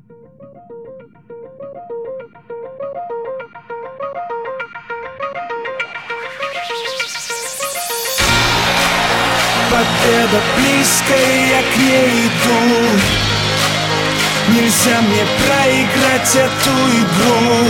Победа близкая, я к ней иду. Нельзя мне проиграть эту игру.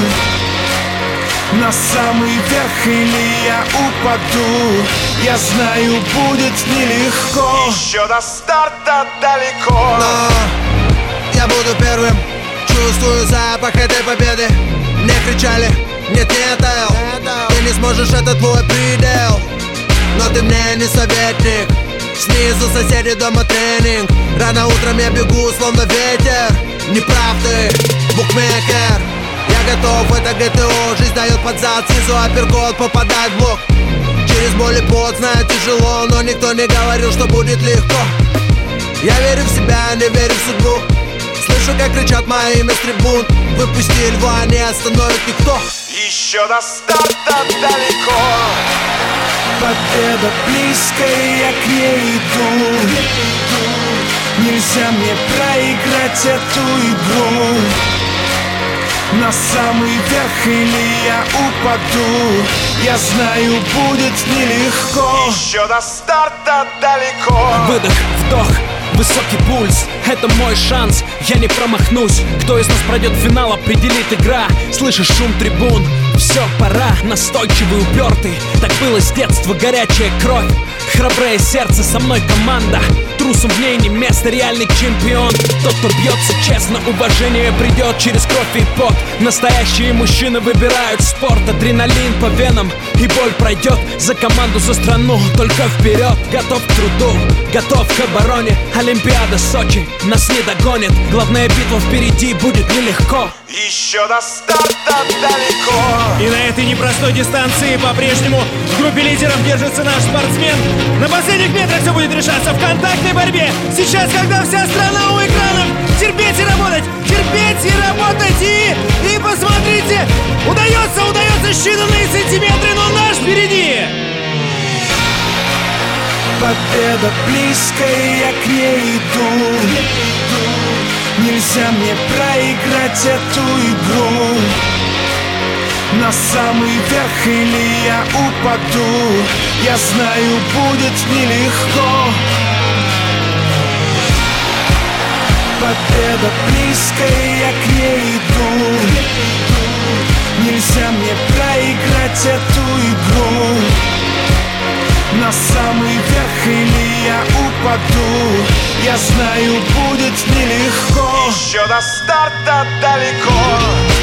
На самый верх или я упаду. Я знаю, будет нелегко. Еще до старта далеко. Но я буду первым. Чувствую запах этой победы. Мне кричали: нет, нет, Эл, ты не сможешь, это твой предел. Но ты мне не советник. Снизу соседи, дома тренинг. Рано утром я бегу, словно ветер. Неправ ты, букмекер. Я готов, это ГТО. Жизнь дает под зад, снизу апперкот, попадает в блок. Через боль и пот, знаю, тяжело, но никто не говорил, что будет легко. Я верю в себя, не верю в судьбу. Слышу, как кричат мое имя с трибун. Выпусти льва, не остановит никто. Еще до старта далеко. Победа близкая, я к ней иду. Нельзя мне проиграть эту игру. На самый верх или я упаду. Я знаю, будет нелегко. Еще до старта далеко. Выдох, вдох, высокий пульс. Это мой шанс, я не промахнусь. Кто из нас пройдет в финал, определит игра. Слышишь шум трибун? Все, пора, настойчивый, упертый. Так было с детства, горячая кровь. Храброе сердце, со мной команда. Трусом в ней не место, реальный чемпион. Тот, кто бьется честно, уважение придет через кровь и пот. Настоящие мужчины выбирают спорт. Адреналин по венам, и боль пройдет. За команду, за страну, только вперед. Готов к труду, готов к обороне. Олимпиада, Сочи, нас не догонит. Главная битва впереди, будет нелегко. Еще до старта далеко. И на этой непростой дистанции по-прежнему в группе лидеров держится наш спортсмен. На последних метрах все будет решаться в контактной борьбе. Сейчас, когда вся страна у экранов, терпеть и работать, и посмотрите, удается считанные сантиметры, но наш впереди. Победа близкая, я к ней иду. Нельзя мне проиграть эту игру. На самый верх или я упаду. Я знаю, будет нелегко. Победа близкая, я к ней иду. Нельзя мне проиграть эту игру. На самый верх или я упаду. Я знаю, будет нелегко. Еще до старта далеко.